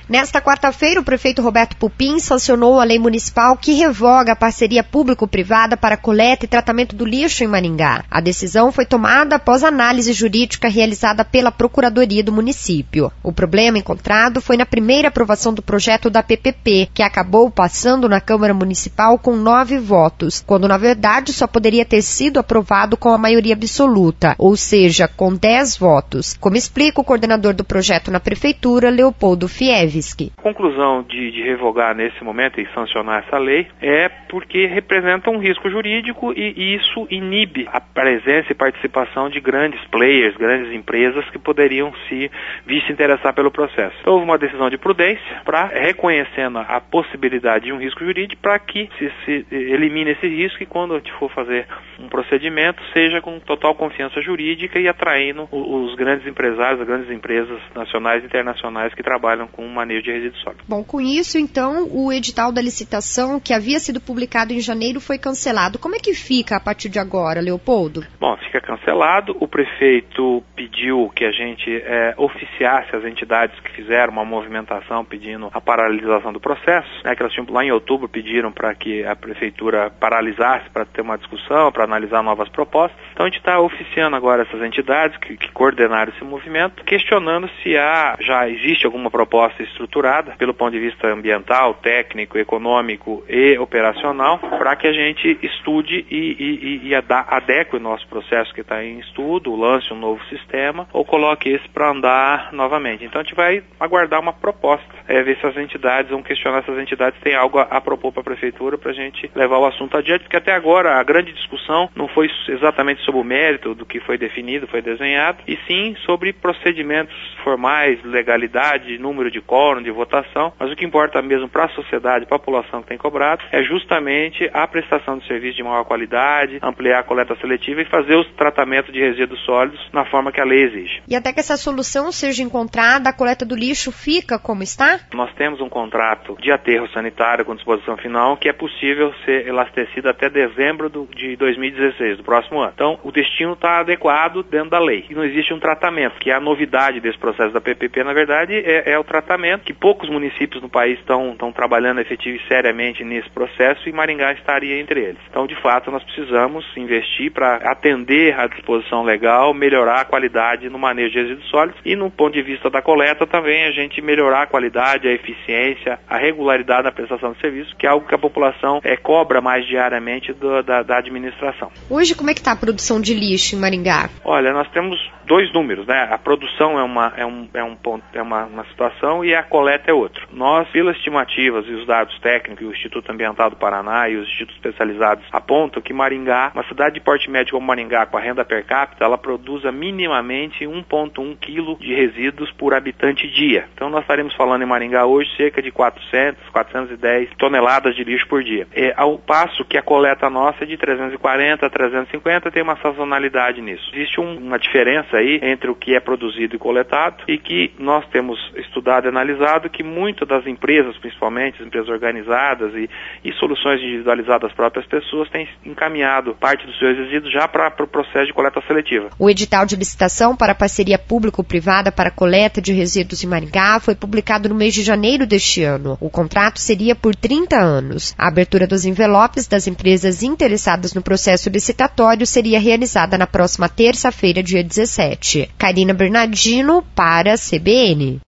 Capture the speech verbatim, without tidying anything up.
Nesta quarta-feira, o prefeito Roberto Pupim sancionou a lei municipal que revoga a parceria público-privada para coleta e tratamento do lixo em Maringá. A decisão foi tomada após análise jurídica realizada pela Procuradoria do município. O problema encontrado foi na primeira aprovação do projeto da P P P, que acabou passando na Câmara Municipal com nove votos, quando na verdade só poderia ter sido aprovado com a maioria absoluta, ou seja, com dez votos, como explica o coordenador do projeto na Prefeitura, Leopoldo Fievski. A conclusão de, de revogar nesse momento e sancionar essa lei é porque representa um risco jurídico e, e isso inibe a presença e participação de grandes players, grandes empresas que poderiam se vir se interessar pelo processo. Então, houve uma decisão de prudência para reconhecendo a possibilidade de um risco jurídico para que se, se elimine esse risco e quando a gente for fazer um procedimento seja com total confiança jurídica e atraindo os, os grandes empresários, as grandes empresas nacionais e internacionais que trabalham com manejo de resíduos sólidos. Bom, com isso, então, o edital da licitação que havia sido publicado em janeiro foi cancelado. Como é que fica a partir de agora, Leopoldo? Bom, fica cancelado. O prefeito pediu que a gente é, oficiasse as entidades que fizeram uma movimentação pedindo a paralisação do processo, né, que elas tinham, lá em outubro pediram para que a prefeitura paralisasse para ter uma discussão, para analisar novas propostas. Então a gente está oficiando agora essas entidades que, que coordenaram esse movimento, questionando se há, já existe alguma proposta estruturada pelo ponto de vista ambiental, técnico, econômico e operacional para que a gente estude e, e, e adeque o nosso processo que está em estudo, lance um novo sistema ou coloque esse para andar novamente. Então a gente vai aguardar uma proposta, é, ver se as entidades, vão questionar se as entidades têm algo a, a propor para a prefeitura para a gente levar o assunto adiante, porque até agora a grande discussão não foi exatamente sobre o mérito do que foi definido, foi desenhado, e sim sobre procedimentos formais, legalidade, número de quórum, de votação, mas o que importa mesmo para a sociedade, para a população que tem cobrado, é justamente a prestação de serviço de maior qualidade, ampliar a coleta seletiva e fazer os tratamentos de resíduos sólidos na forma que a lei exige. E até que essa solução seja encontrada, a coleta do lixo fica como está? Nós temos um contrato de aterro sanitário com disposição final que é possível ser elastecido até dezembro do, de dois mil e dezesseis, do próximo ano. Então, o destino está adequado dentro da lei. E não existe um tratamento, que é a novidade desse processo da P P P, na verdade, é, é o tratamento que poucos municípios no país estão trabalhando efetivo e seriamente nesse processo e Maringá estaria entre eles. Então, de fato, nós precisamos investir para atender à disposição legal, melhorar a qualidade no manejo de resíduos sólidos e, no ponto de vista da coleta, também a gente melhorar a qualidade, a eficiência, a regularidade na prestação de serviço, que é algo que a população é, cobra mais diariamente do, da, da administração. Hoje, como é que está a produção de lixo em Maringá? Olha, nós temos dois números, né? A produção é uma, é um, é um ponto, é uma, uma situação e a coleta é outro. Nós, pelas estimativas e os dados técnicos, o Instituto Ambiental do Paraná e os institutos especializados apontam que Maringá, uma cidade de porte médio como Maringá, com a renda per capita, ela produza minimamente um vírgula um quilo de resíduos por habitante dia. Então nós estaremos falando em Maringá hoje cerca de quatrocentas, quatrocentas e dez toneladas de lixo por dia. É, ao passo que a coleta nossa é de trezentos e quarenta a trezentos e cinquenta, tem uma sazonalidade nisso. Existe um, uma diferença aí entre o que é produzido e coletado e que nós temos estudado e analisado que muitas das empresas, principalmente as empresas organizadas e, e soluções individualizadas das próprias pessoas, têm encaminhado parte dos seus resíduos já para o pro processo de coleta seletiva. O edital de licitação para a parceria público-privada para a coleta de resíduos em Maringá foi publicado no mês de janeiro deste ano. O contrato seria por trinta anos. A abertura dos envelopes das empresas interessadas no processo licitatório seria realizada na próxima terça-feira, dia dezessete. Karina Bernardino, para a C B N.